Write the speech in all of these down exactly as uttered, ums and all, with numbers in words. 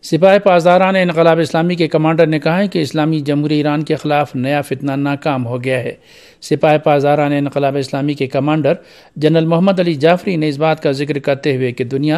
سپاہ پاسداران انقلاب اسلامی کے کمانڈر نے کہا ہے کہ اسلامی جمہوریہ ایران کے خلاف نیا فتنہ ناکام ہو گیا ہے۔ سپاہ پاسداران انقلاب اسلامی کے commander general Mohammad Ali Jafari نے اس بات کا ذکر کرتے ہوئے کہ دنیا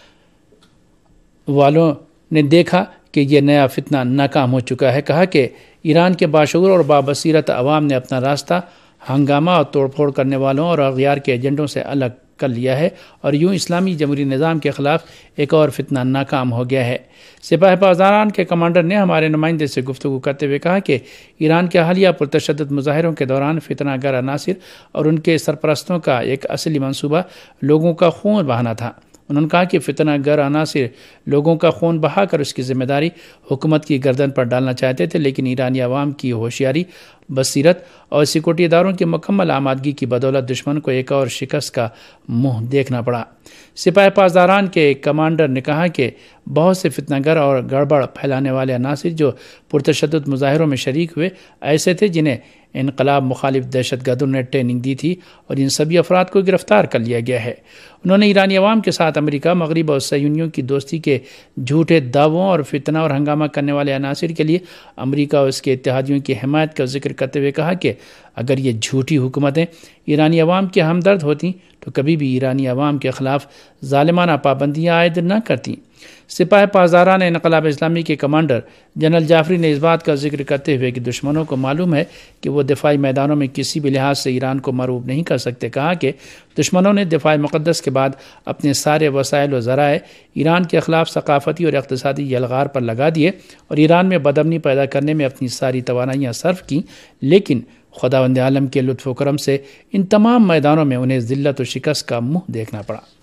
والوں نے دیکھا کہ یہ نیا فتنہ ناکام ہو چکا ہے، کہا کہ ایران کے باشعور اور بابصیرت عوام نے اپنا راستہ ہنگامہ اور توڑ پھوڑ کرنے والوں اور اغیار کے ایجنڈوں سے الگ کر لیا ہے اور یوں اسلامی جمہوری نظام کے خلاف ایک اور فتنہ ناکام ہو گیا ہے۔ سپاہ پاسداران کے کمانڈر نے ہمارے نمائندے سے گفتگو کرتے ہوئے کہا کہ ایران کے حالیہ پرتشدد مظاہروں کے دوران فتنہ گر عناصر اور ان کے سرپرستوں کا ایک اصلی منصوبہ لوگوں کا خون بہانا تھا۔ انہوں نے کہا کہ فتنہ گر عناصر لوگوں کا خون بہا کر اس کی ذمہ داری حکومت کی گردن پر ڈالنا چاہتے تھے، لیکن ایرانی عوام کی ہوشیاری، بصیرت اور سیکورٹی اداروں کی مکمل آمادگی کی بدولت دشمن کو ایک اور شکست کا منہ دیکھنا پڑا۔ سپاہ پاسداران کے کمانڈر نے کہا کہ بہت سے فتنہ گر اور گڑبڑ پھیلانے والے عناصر جو پرتشدد مظاہروں میں شریک ہوئے ایسے تھے جنہیں انقلاب مخالف دہشت گردوں نے ٹریننگ دی تھی، اور ان سبھی افراد کو گرفتار کر لیا گیا ہے۔ انہوں نے ایرانی عوام کے ساتھ امریکہ، مغرب اور صہیونیوں کی دوستی کے جھوٹے دعووں اور فتنہ اور ہنگامہ کرنے والے عناصر کے لیے امریکہ اور اس کے اتحادیوں کی حمایت کا ذکر کرتے ہوئے کہا کہ اگر یہ جھوٹی حکومتیں ایرانی عوام کے ہمدرد ہوتیں تو کبھی بھی ایرانی عوام کے خلاف ظالمانہ پابندیاں عائد نہ کرتیں۔ سپاہ پاسداران انقلاب اسلامی کے کمانڈر جنرل جعفری نے اس بات کا ذکر کرتے ہوئے کہ دشمنوں کو معلوم ہے کہ وہ دفاعی میدانوں میں کسی بھی لحاظ سے ایران کو مرعوب نہیں کر سکتے، کہا کہ دشمنوں نے دفاع مقدس کے بعد اپنے سارے وسائل و ذرائع ایران کے خلاف ثقافتی اور اقتصادی یلغار پر لگا دیے اور ایران میں بدامنی پیدا کرنے میں اپنی ساری توانائیاں صرف کیں، لیکن خداوند عالم کے لطف و کرم سے ان تمام میدانوں میں انہیں ذلت و شکست کا منہ دیکھنا پڑا۔